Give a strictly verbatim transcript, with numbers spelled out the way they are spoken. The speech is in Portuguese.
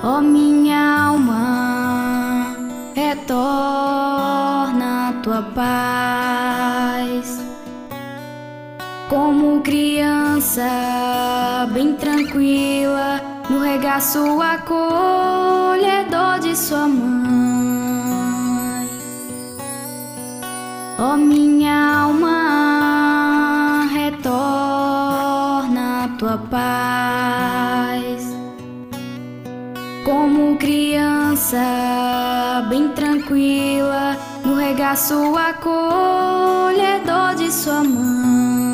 Ó minha alma, retorna a tua paz. Como criança bem tranquila, no regaço acolhedor de sua mãe. Ó minha alma, retorna a tua paz. Como criança bem tranquila, no regaço acolhedor de sua mãe.